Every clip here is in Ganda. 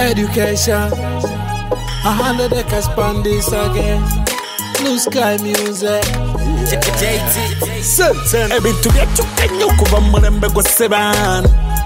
education. I handle the expand this again. Blue Sky Music. JT. Senten. Ebi tugetu kenyo kuva mulembe go seban.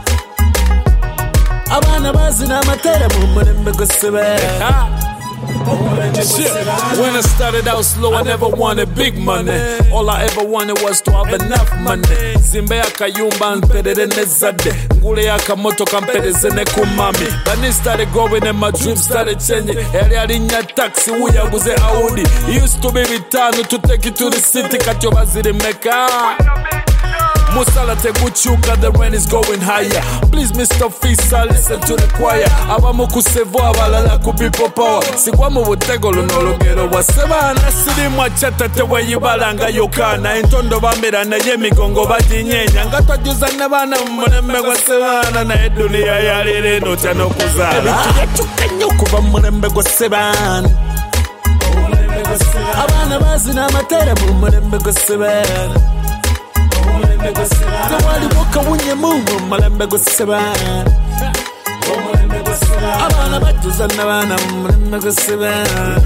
Abana bazina matere mu mulembe go seban. Shit. When I started out slow, I never wanted big money. All I ever wanted was to have enough money. Zimbe yakayumba mpedede nezade. Ngule yakamoto kampedeze ne kumami. But it started growing and my dreams started changing. Eri alinya taxi uyaguze Audi. It used to be bitanu to take it to the city. Katyo baziri meka. Musala teguchuka, the rent is going higher. Please Mr. Fisa, listen to the choir. Abamu kusevo abalala kubipo power. Sikwa mu butego lunologero wasebana. Siri mwachata tewe yibalanga yokana. Intondo bamira na yemigongo bajinyenya. Ngata juza nabana mulembe wasebana. Na edunia yalire no chano kuzala. Ebitugetuka nnyo kuva mulembe gw'essebana. Abana bazina amatere mu mulembe gw'essebana. Tewali boka wunye mu mulembe gw'essebana. Abana bajuza nabana mu mulembe gw'essebana.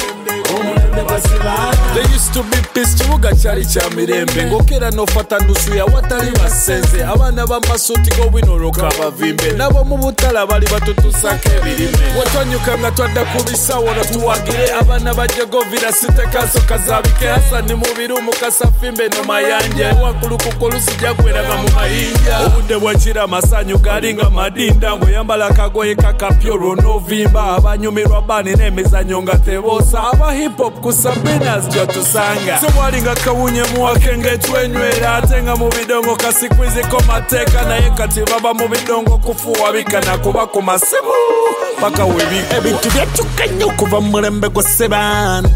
There used to be peace chibuga cyari cya mirembe ngokera no fata ndusu ya watari basenze abana b'amasuti go winoroka bavimbe nabo mu butala bali batutusake birime watanyuka ngatwada kubisa wona tuwagire abana baje govira site kaso kazabike Hasani mu birumu kasafimbe no mayanje wakulukukolusi jagweraga mu mayinja obude bwakira masanyu galinga madinda ngo yambala kagoye kakapyoro no vimba abanyumirwa bani nemezanyo ngatebosa aba hip hop kusabinas jotusanga Sewali kawunye muwakenge twenywera atenga mu bidongo kasikwizi ko mateka naye kati baba mu bidongo kufuwa bikana kuba ku masimu paka webika Ebintu byetuka nnyo kuva mulembe gw'essebana.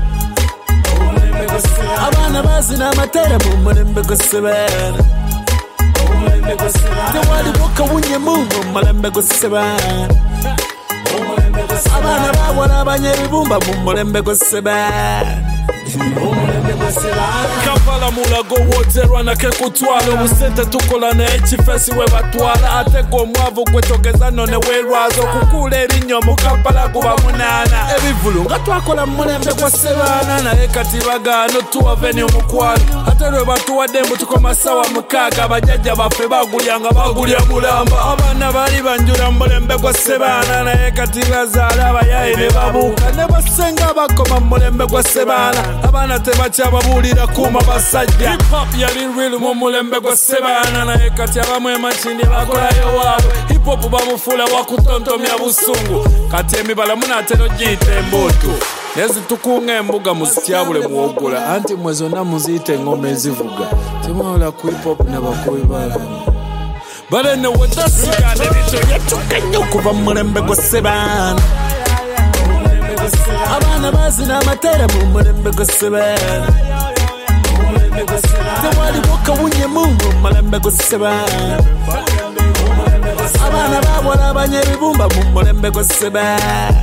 Abana bazina amatere mu mulembe gw'essebana. Tewali boka wunye mu mulembe gw'essebana. Abana bawala abanyebibumba mu mulembe gw'essebana. Kampala mulago woterwa na kekutwala Obusente tukola na ekifesi we batwala Ate gwe omwavu gwetogeza none werwazo Kukula erinnya mu Kampala guba munana Ebivulu nga twakola mu mulembe gw'essebana Naye kati bagaano tuwa venue mukwano Ate lwe batuwadde mbu tukoma ssaawa 6 Bajjajja baffe bagulyanga bagulya mulamba Abaana bali banjula mu mulembe gw'essebana Naye kati bazaala abayaye ne babuuka Ne basenga bakoma mu mulembe gw'essebana Abana tebakyababuulira kuuma basajja Hip hop yali real mu mulembe gw'essebana Naye kati abamu emakindi bakolayo waabwe Hip hop bamufuula wakutontomya busungu Kati emibala munaatera ogiyita embuutu Nezitukunga embuga muzityabule muwogula Anti mwe zonna muziyita engoma ezivuga Temwawula ku hip hop ne bakubi balala But anyway, that's it. Ebitugetuka nnyo kuva mulembe gw'essebana. Abana bazina amatere mu mulembe gw'essebana. Tewali boka wunye mu mulembe gw'essebana. Abana bawala abanyebibumba mu mulembe gw'essebana.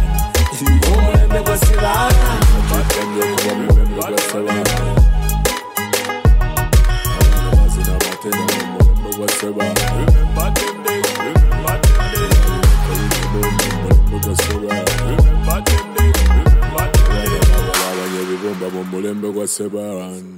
Mulembe gw'essebana